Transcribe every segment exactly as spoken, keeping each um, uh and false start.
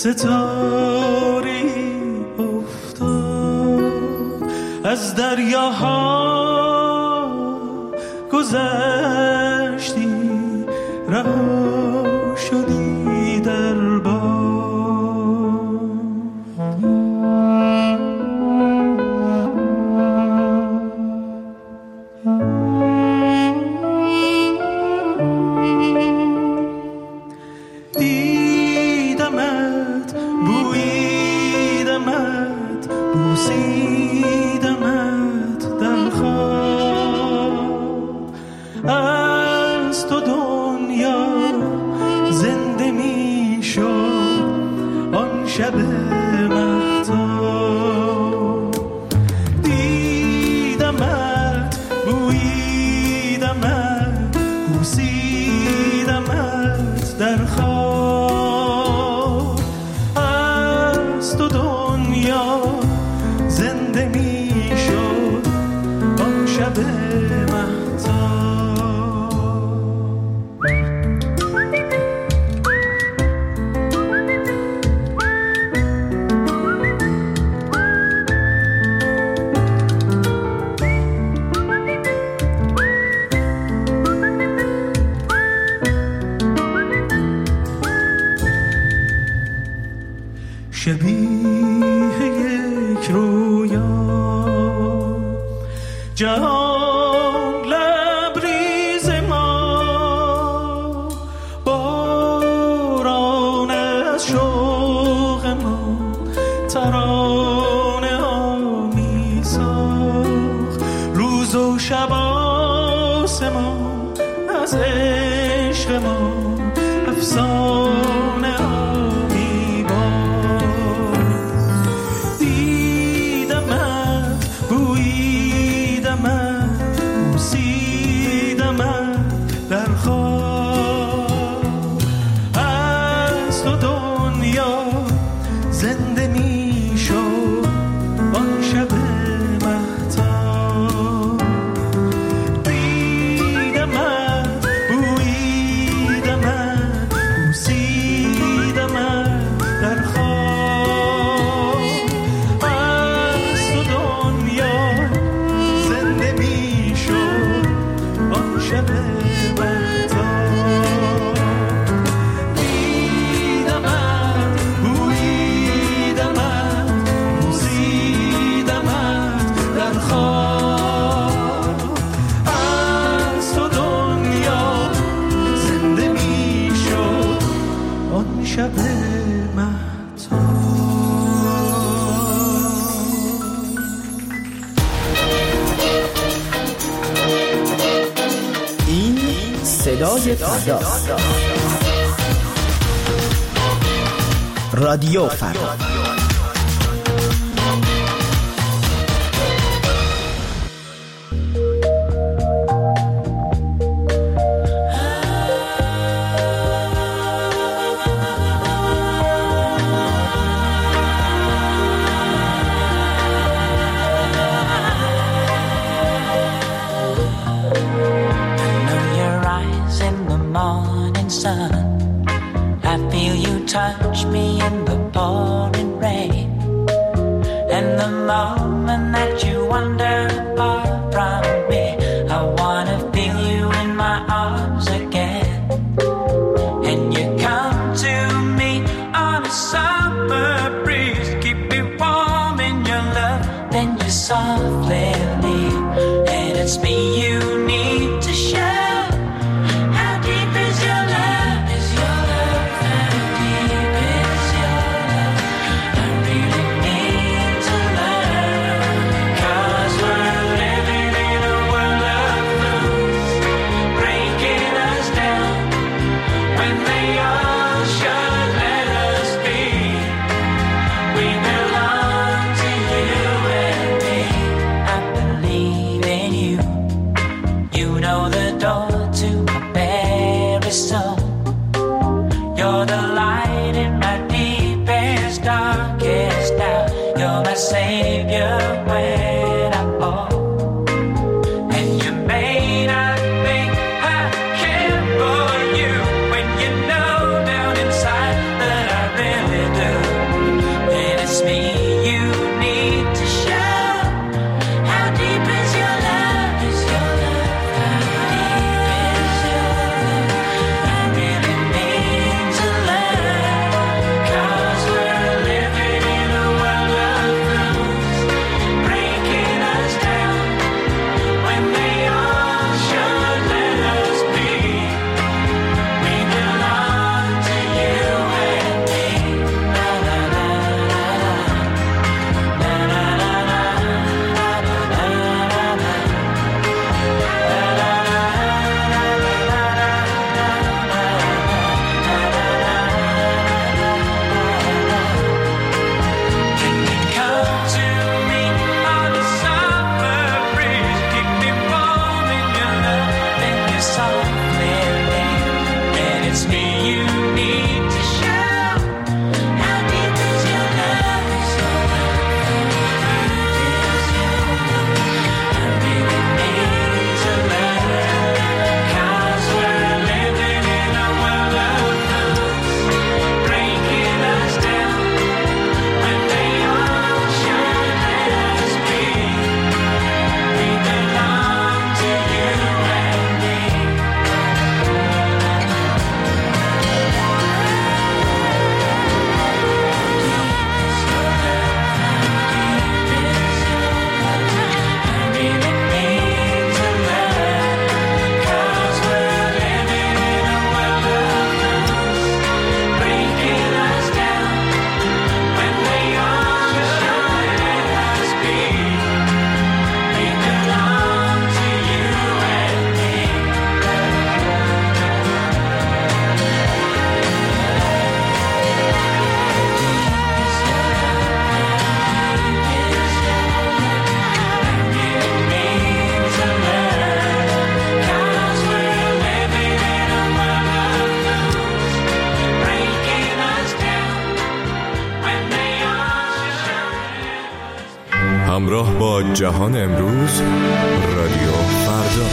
ستاره افتاد از دریاها گذشتی رها شدی در باد دیدمت بویدمت بوسیدمت در خواب از تو دنیا زنده می شد آن شب مهتاب دیدمت بویدمت بوسیدمت در خواب از تو دنیا زنده می شد آن شب شبیه یک رویا جهان لبریز ما باران از شوق ما ترانه ها می ساخت روز و شب آسمان از عشق ما افسانه ها صدای فردا رادیو فردا touch me in the pouring rain, and the moment that you wander far from me, I wanna feel you in my arms again. And you come to me on a summer breeze, keep me warm in your love, then you softly leave, and it's me you need to show. How deep is your love? Is your love how deep is your love? I really need to learn, 'cause we're living in a world of fools, breaking us down when they all should let us be. We belong to you and me. I believe in you. جهان امروز، رادیو فردا.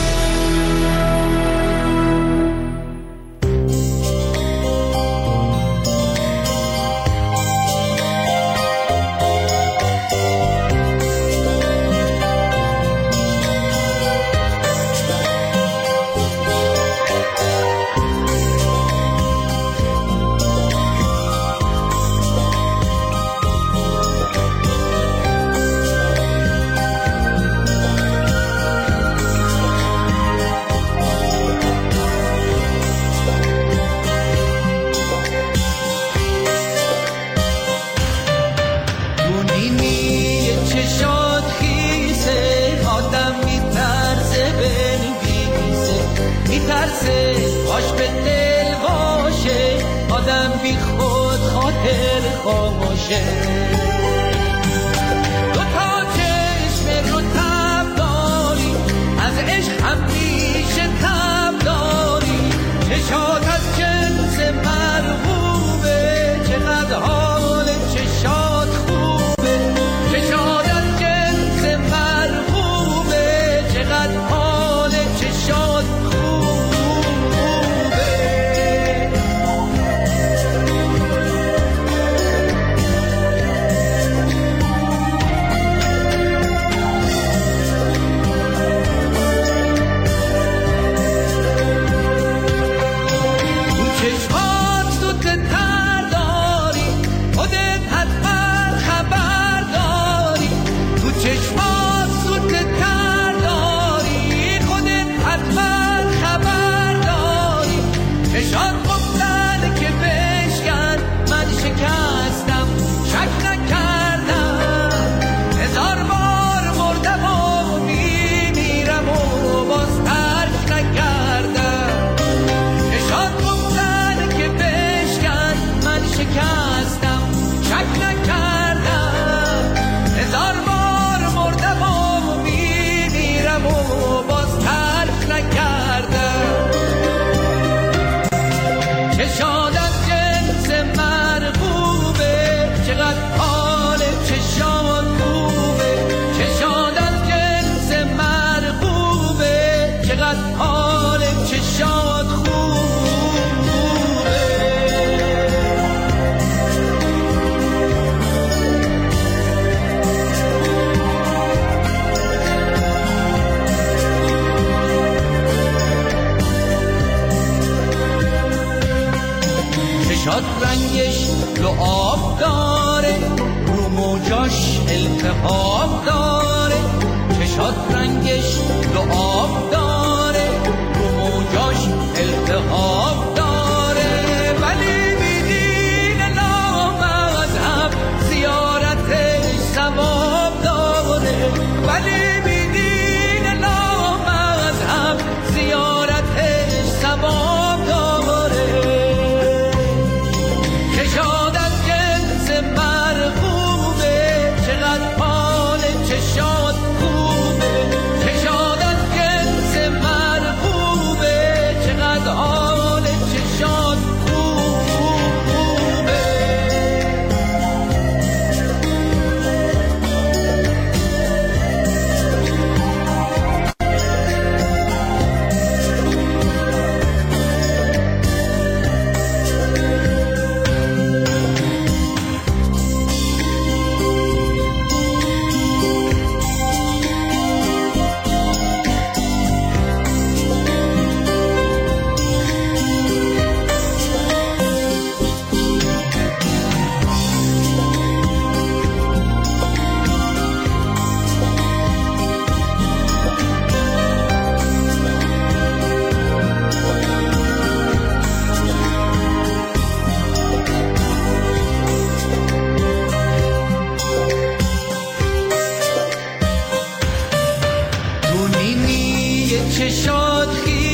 چشات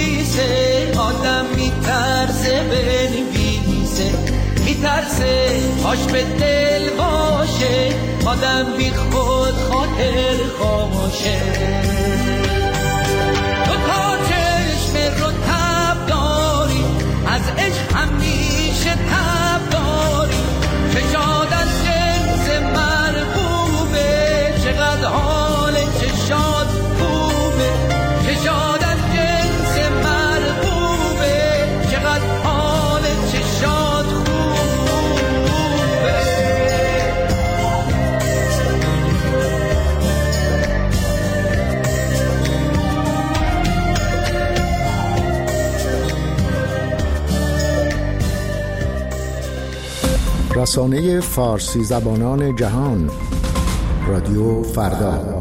خیسه آدم میترسه بنویسه، میترسه هاش به دل باشه، آدم بی خود خاطر خاموشه. تو تا چشم رو تب داری، از عشق همیشه تب داری، چشات از جنس مرغوبه، چقدر حال رسانه فارسی زبانان جهان، رادیو فردا.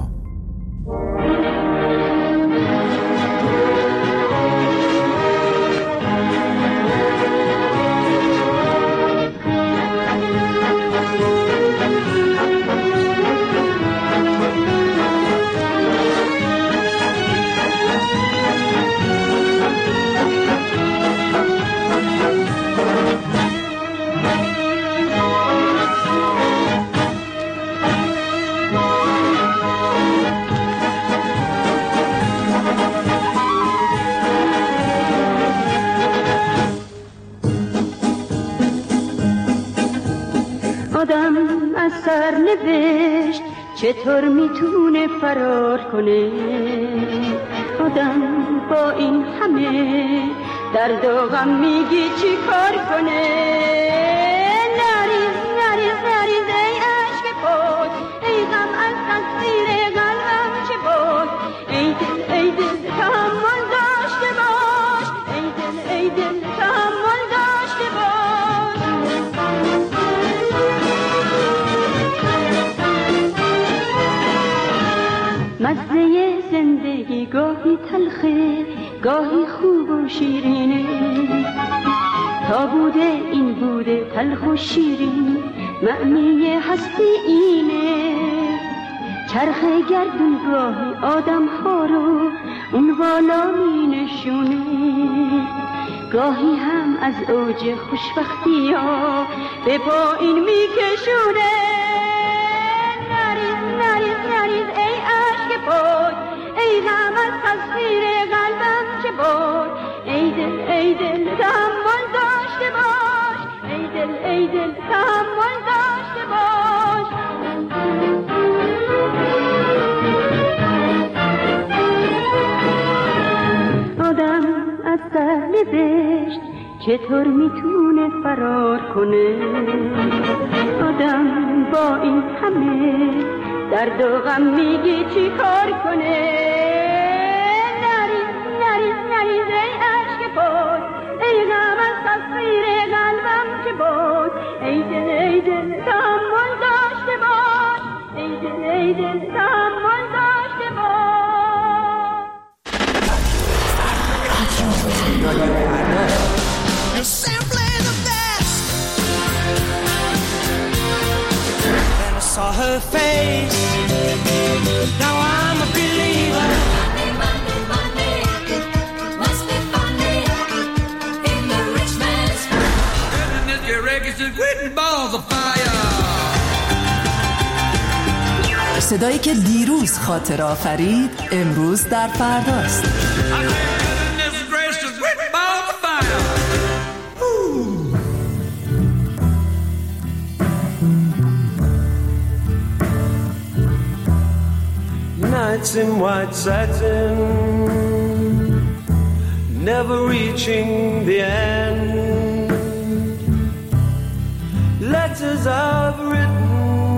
آدم از سرنوشت چطور میتونه فرار کنه؟ آدم با این همه درد و غم میگی چی کار کنه؟ نریز نریز نریز ای عشق پاک، ای غم از تصویر قلبم چه بود؟ ای دل ای دل تحمل داشته باش، ای دل ای دل تحمل داشته باش. مزه زندگی گاهی تلخه گاهی خوب و شیرینه، تا بوده این بوده تلخ و شیرین، معنی هستی اینه. چرخ گردون گاهی آدم ها رو اون بالا می نشونه، گاهی هم از اوج خوشبختی ها به پایین می کشونه. نریز نریز نریز ای عشق پاک، ای غم از تصویر قلبم چه بود؟ ای دل ای دل تحمل داشته باش، ای دل ای دل تحمل داشته باش. آدم از سرنوشت چطور میتونه فرار کنه؟ آدم با این همه درد و غم میگی چی کار کنه؟ نریز نریز نریز ای عشق پاک، ای غم از تصویر قلبم چه بود؟ ای دل ای دل تحمل داشته باش، ای دل ای دل تحمل داشته باش. You're simply the best. Then I saw her face. Now I'm a believer. Monday, Monday, Monday. Must be funny in the rich man's world. Goodness, your records are written balls of fire. صدایی که دیروز خاطر آفرید امروز در فرداست. Nights in white satin, never reaching the end. Letters I've written,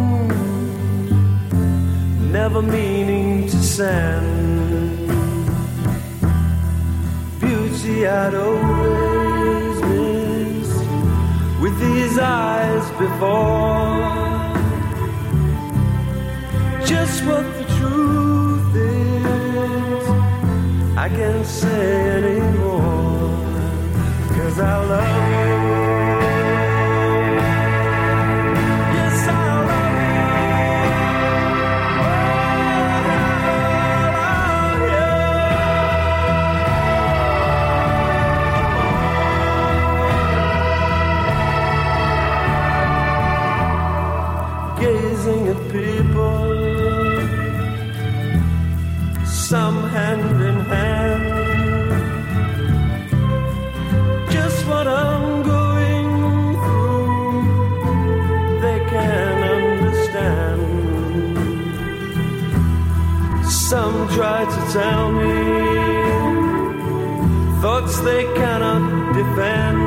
never meaning to send. Beauty I'd always missed with these eyes before. Just what the truth is, I can't say anymore, 'cause I love you. Yes, I love you. Oh, I love you. Gazing at people, some hand in hand, just what I'm going through, they can't understand. Some try to tell me thoughts they cannot defend,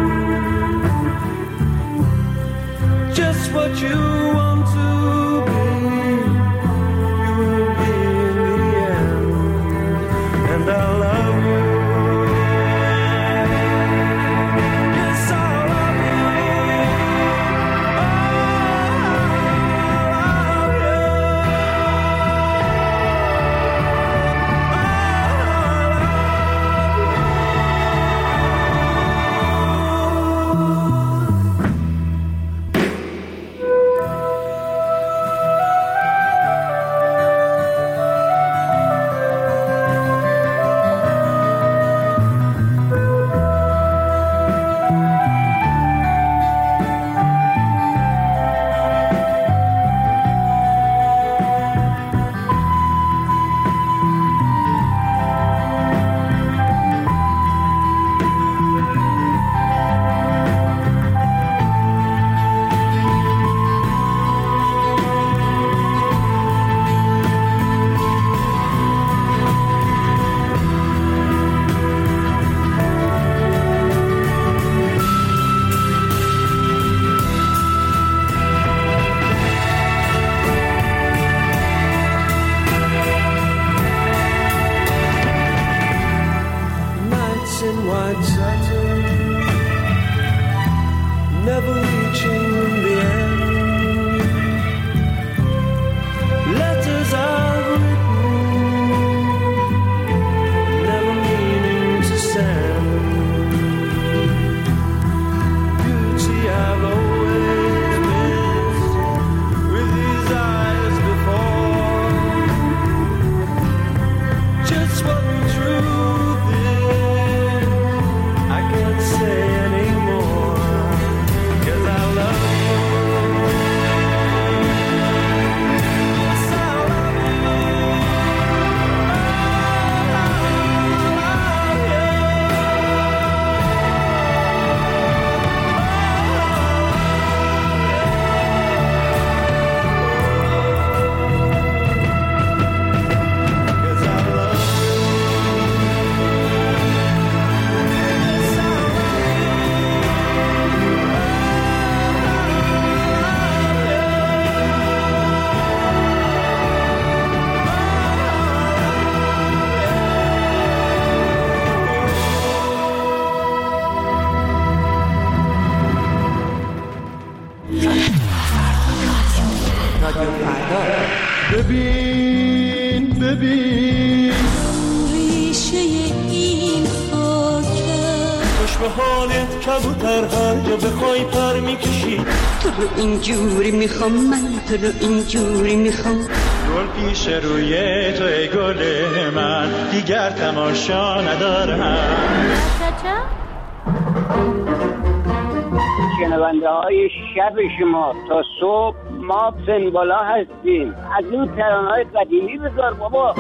just what you want to be, you will be in the end. And I love you. Yes, I love you. Oh, گوشه این خاکم. خوش به حالت کبوتر هر جا بخوای پر میکشی. تو رو اینجوری میخوام، من تو رو اینجوری میخوام. گل پیش روی تو ای گل من، دیگر تماشا ندارم. شنونده های شب شما تا صبح ما سنبالا هستیم. از این ترانه های قدیمی بذار بابا.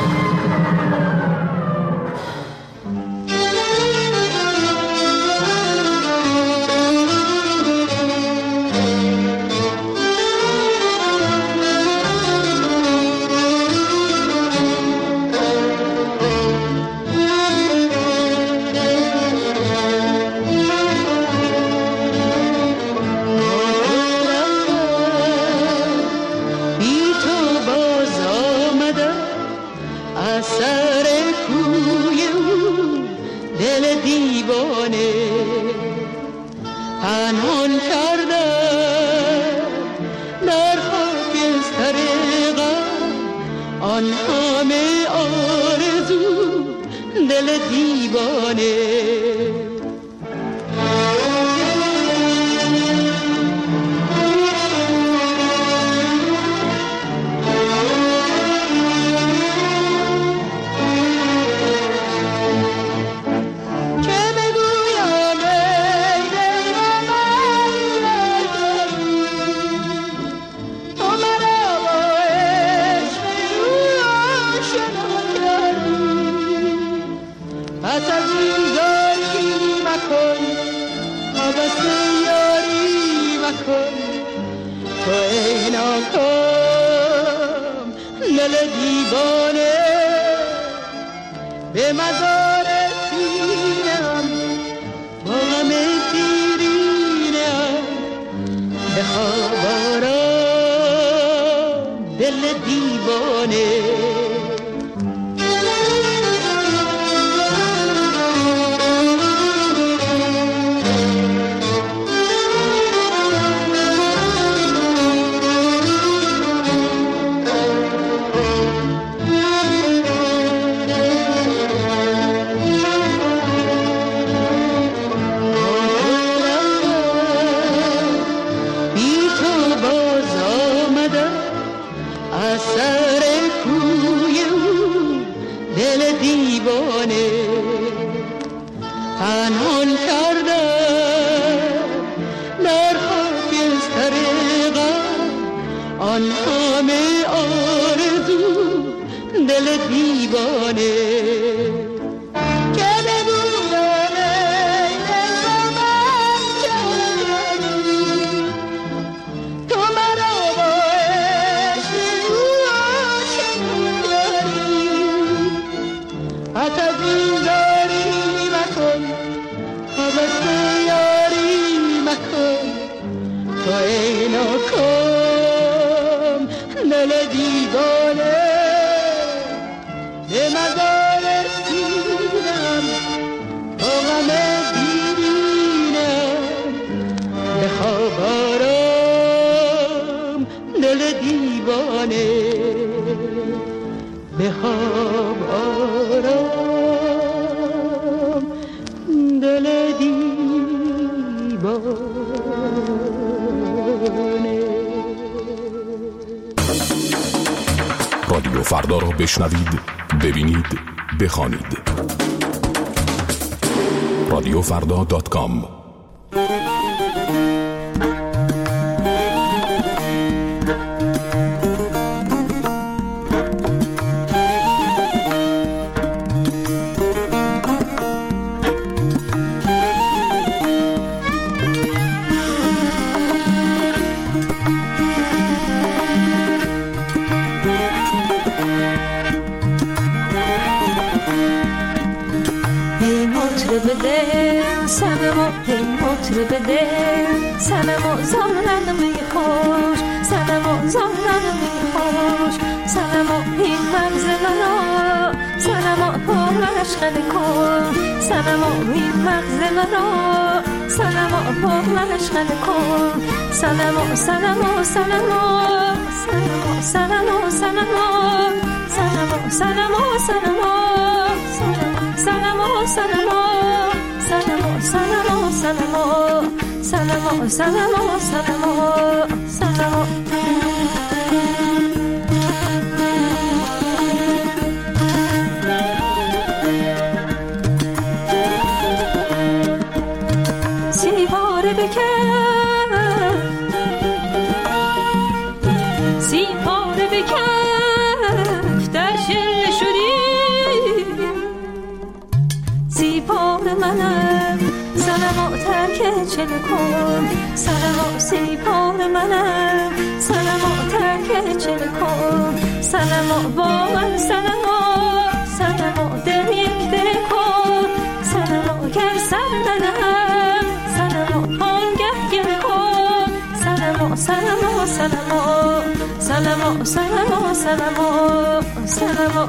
رادیو فردا را بشنوید، ببینید، بخوانید. رادیو فردا دات کام. بده سلام زارن میخوش سلام زارن میخوش سلام این منزل سلام پرش خیلی کن سلام این منزل سلام پرش خیلی کن سلام سلام سلام سلام سلام سلام سلام سلام سلام سلام سنما سنما سنما سنما سنما سیباره بکن سیباره بکن در شل شدی سیباره منم سنما ترک چل کن سنما سیباره منم سنما ترک چل کن سنما با من سنما سنما دل یک دل کن سنما گر سر ندهم سنما آنگه گل کن سنما سنما سنما سنما سنما سنما سنما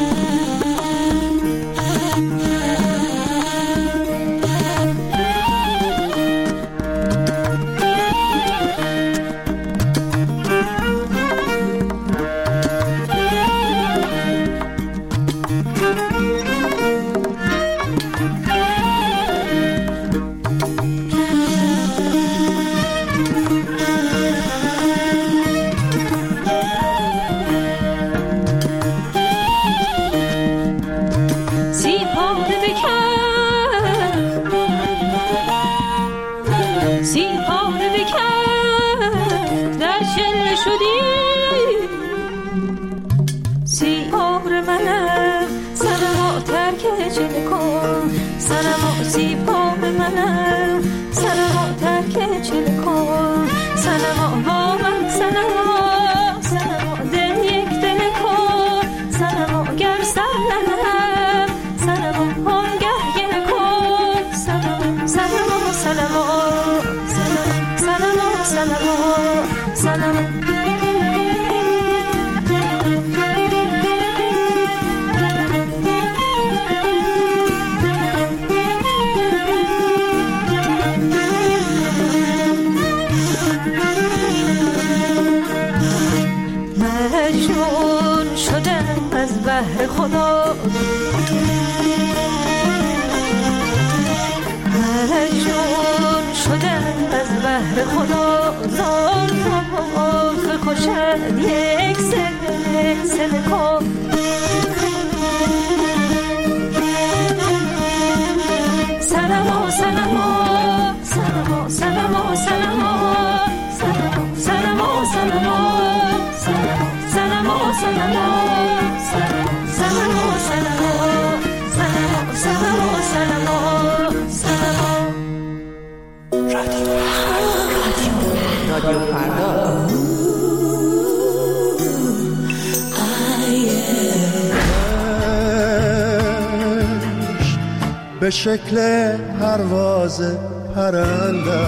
خدا مجنون شدم از بحر خدا زار زار خوشد یک سل یک سل کن سلام سلام سلام سلام سلام سلام سلام سلام سلام سلام رادیو فردا به شکل پرواز پرنده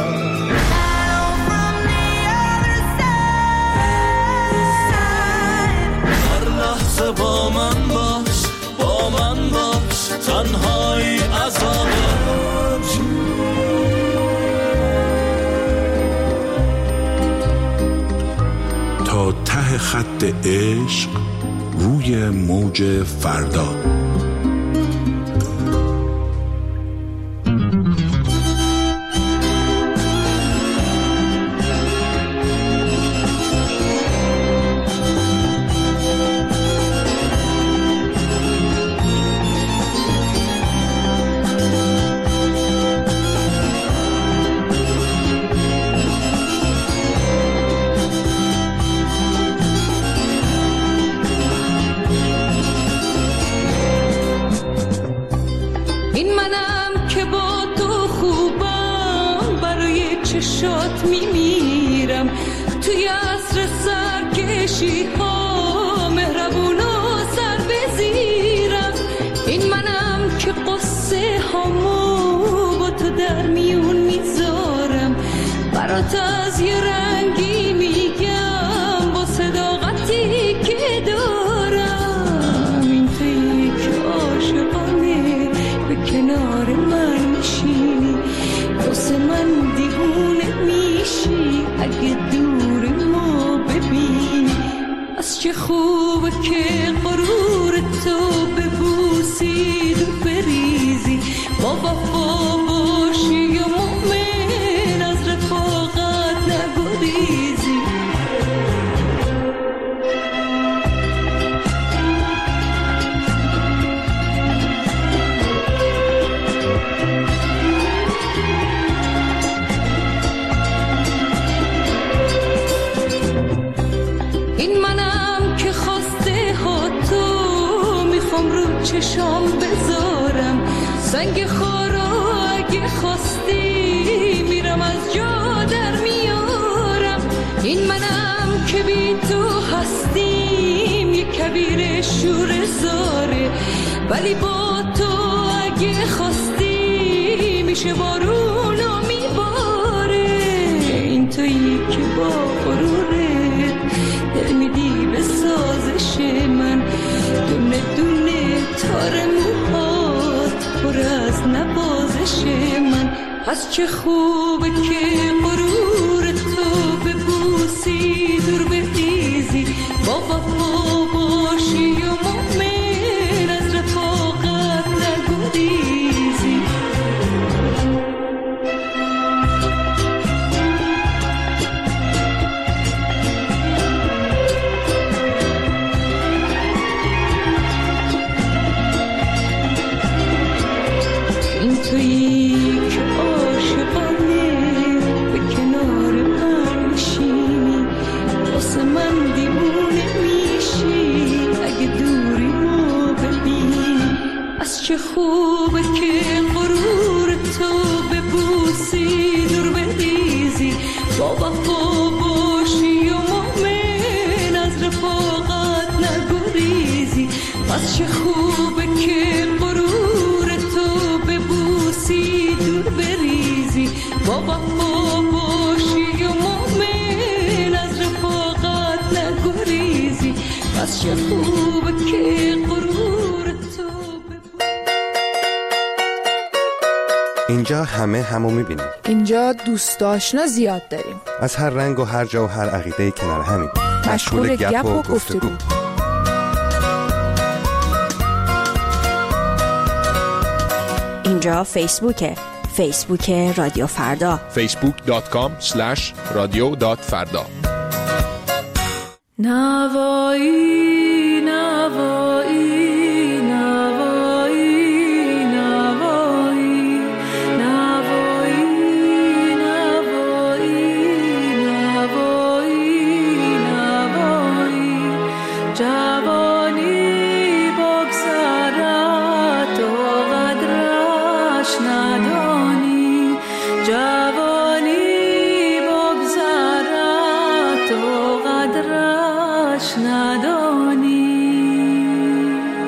با من باش با من باش تنهایی عذاب تا ته خط عشق روی موج فردا. چشات میمیرم توی عصر سرکشی ها مهربون و سر بزیرم این منم که قصه هامو با تو در میون میذارم برات از یه رنگی میگم با صداقتی که دارم این تو یک عاشقانه به کنار من میشینی واسه من دیوونه میشی اگه دور ما ببینی از چه خوبه که غرور تو ببوسید و بریزی با وفا باشی یا مؤمن چشام بذارم سنگ خارا اگه خواستی میرم از جا در میارم این منم که بی تو هستیم یک کبیر شور زاره ولی با تو اگه خواستی میشه بارونو میباره این تویی که با غرورت دل میدی به سازش من دونه دونه تار موهات پر از نوازش من پس چه خوبه که غرور تو ببوسی دور بریزی با وفا باشی و مؤمن از رفاقت نگریزی این تویی که عاشقانه به کنار من میشینی واسه من دیوونه میشی اگه دوری ما ببینی از چه خوبه که غرور تو ببوسی دور بریزی با وفا باشی و مؤمن از رفاقت نگریزی از چه خوبه که غرور تو ببوسی دور بریزی با وفا باشی و مؤمن از رفاقت نگریزی از چه خوبه که غرور تو اینجا همه همو میبینیم. اینجا دوست آشنا زیاد داریم. از هر رنگ و هر جا و هر عقیده کنار همین. مشغول گپ و گفتگو. اینجا فیسبوکه. فیسبوک رادیو فردا. فیسبوک دات کام اسلش رادیو دات فردا. نوایی نوایی ندانی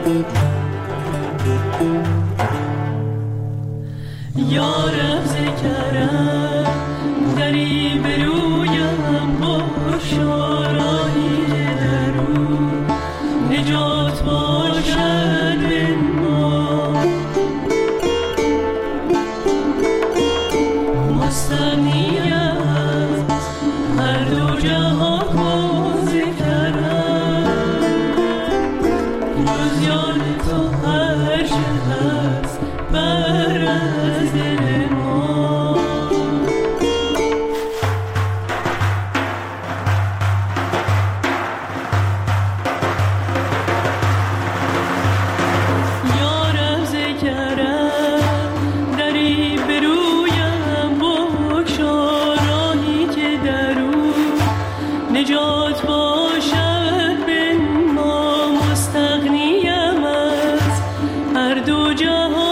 یارم ذکرم دری برویم باشارانی درو نجات باشد به ما مستغنی از هر دو جهان کن ذکرم جز یاد تو هر چه هست بر از دل ما یارم ذکرم دری برویم بگشارانی که درو نجات باشد به ما مستغنیم از هر دو جهان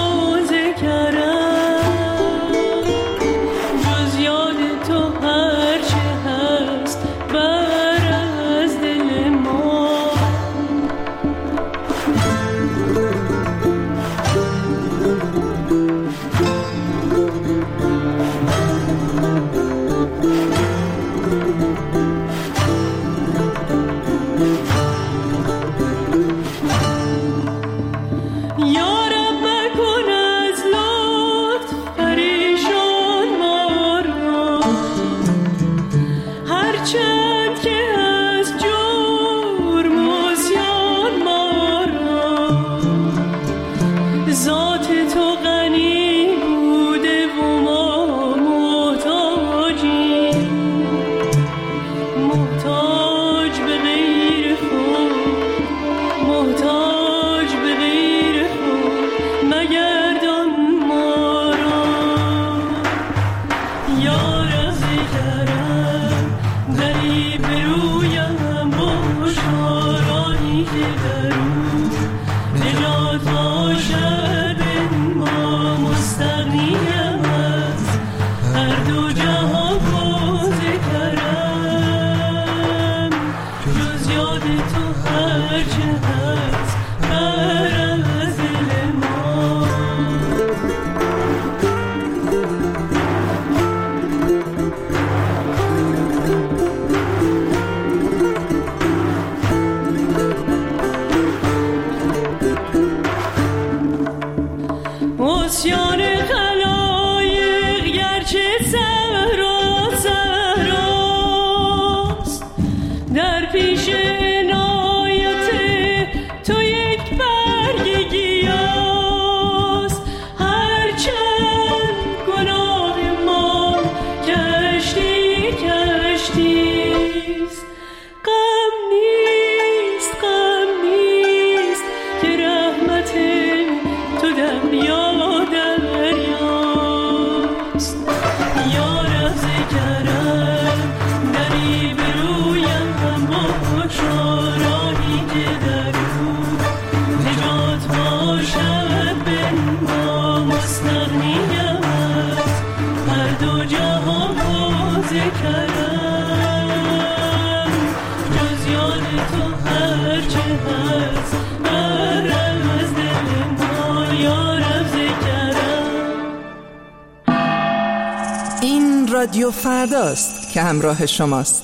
رادیو فرداست که همراه شماست.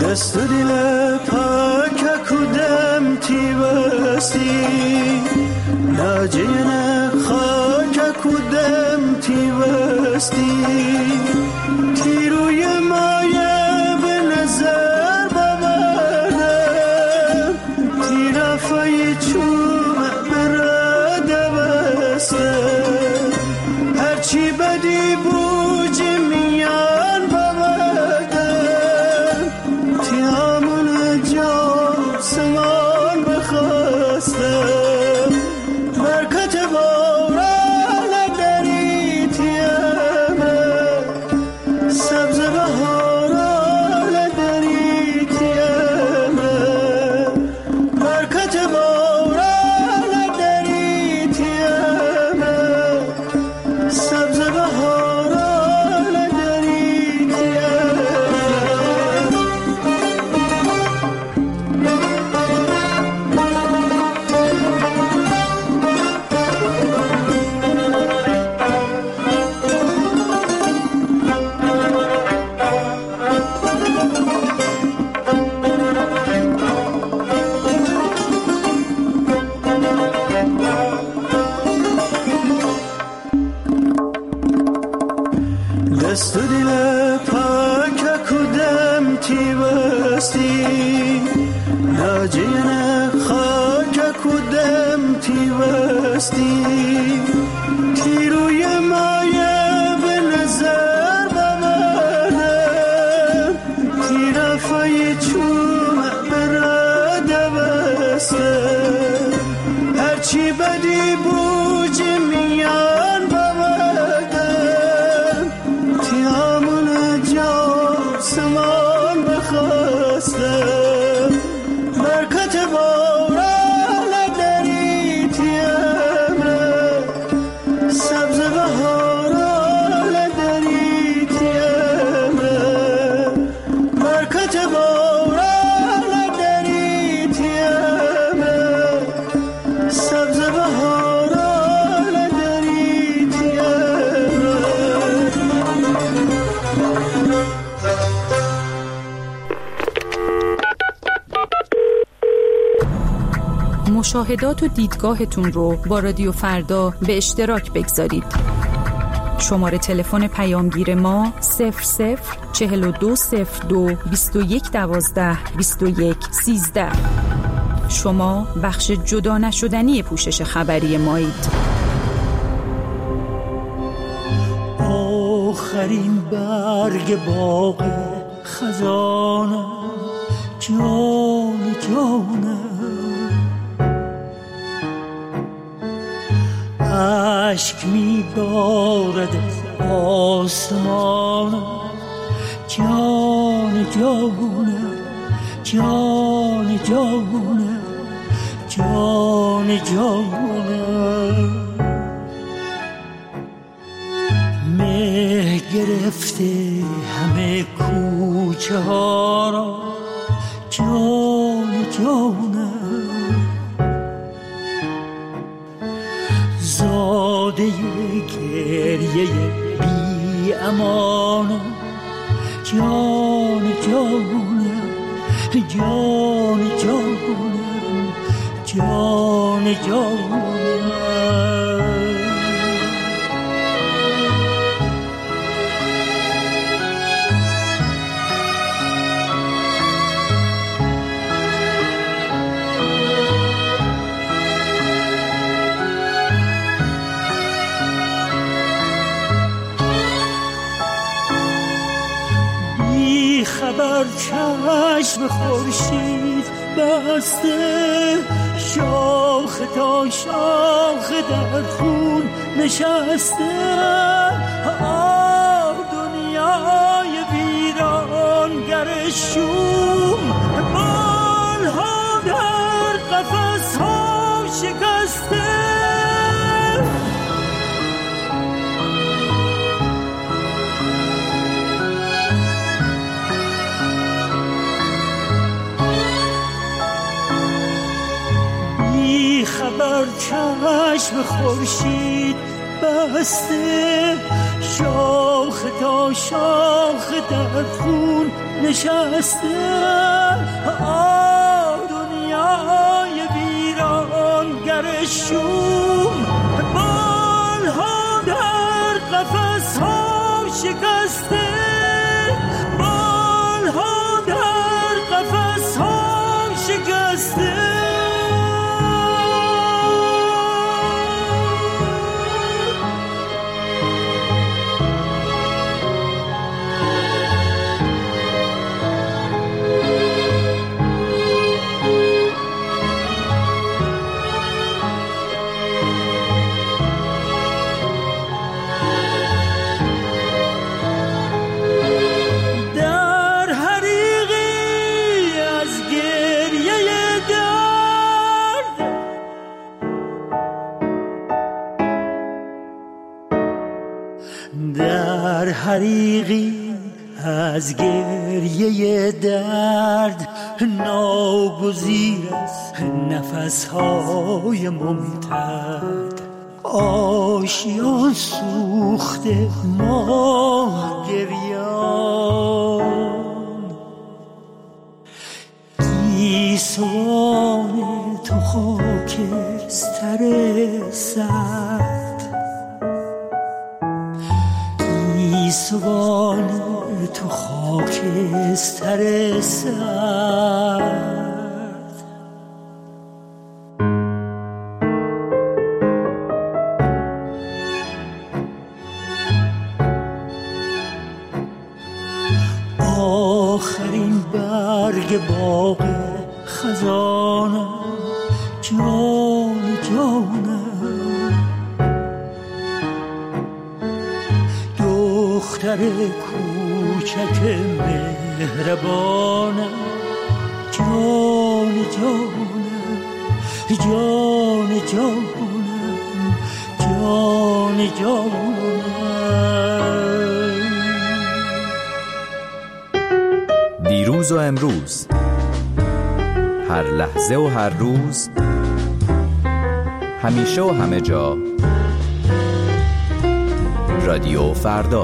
دست و دل پاک کودم تی بستی لاجین خاک کودم تی بستی تی روی مایه به نظر ببردم تی رفای چوم براده بسته هرچی بدی بوج میان ببردم تی همون جا سمان بخواستم برکت باران دری تیمه سبز بهاران دری تیمه برکت باران دری تیمه سبز بهاران دری دست و دل پاک کودم تی بستی لاجین خاک کودم تی بستی تی روی مایه به نظر ببردم تی رفای چوم براده بسته هرچی بدی بوج میان ببردم تی همون جا سمان بخواستم برکت باران دری تیمه سبز بهاران دری تیمه برکت باران دری تیمه سبز بهاران دری تیمه مشاهدات و دیدگاهتون رو با رادیو فردا به اشتراک بگذارید. شماره تلفن پیامگیر ما صفر صفر چهل و دو صفر دو بیست و یک دوازده بیست و یک سیزده. شما بخش جدا نشدنی پوشش خبری مایید. آخرین برگ باغ خزانه جان جانه عشق می بارد از آسمان جان جانه جان جانه جان جانه مه گرفته همه کوچه ها را جان جانه زاده گریه بی امانه جان جانه جان جانه جان جانه خبر چشم خورشید بسته شاخ تا شاخ در خون نشسته آه دنیای ویرانگر شوم بالها در قفس ها شکسته خبر چشم خورشید بسته شاخ تا شاخ در خون نشسته. آه دنیای ویرانگر شوم، بالها در قفس ها شکسته، بالها در قفس ها شکسته. حریقی از گریه درد، ناگزیر از نفسهای ممتد. آشیان سوخته ماه گریان، گیسوان تو خاکستر سرد، گیسوان تو خاکستر سرد. آخرین برگ باغ خزانم، جان جانم، دختر کوچک مهربانم، جان جانم، جان جانم، جان جانم. دیروز و امروز، هر لحظه و هر روز، همیشه و همه جا، رادیو فردا.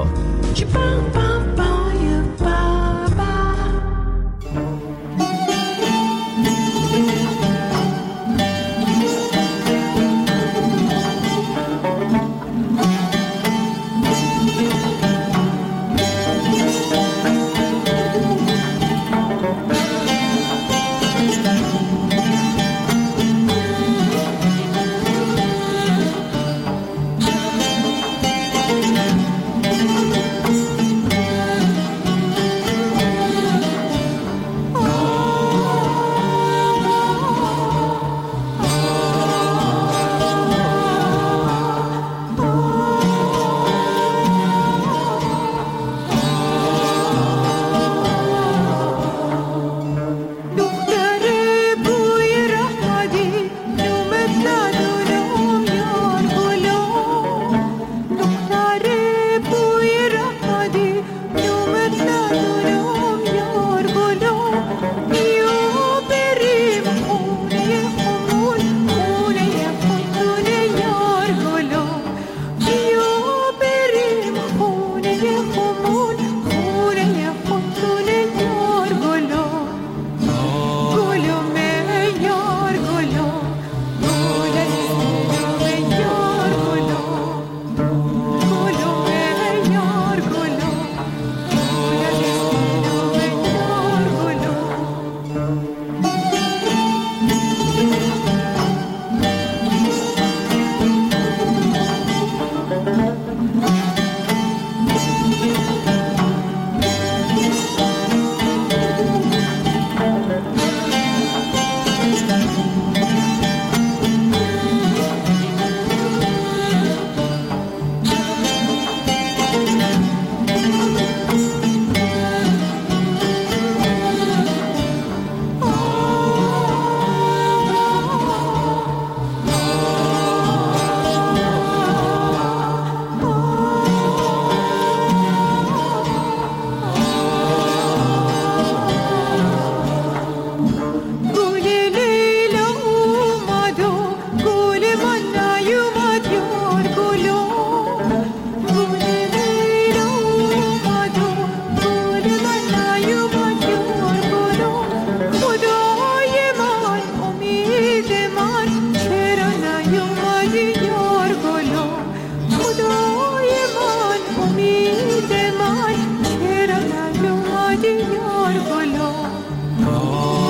رفتی یار گلا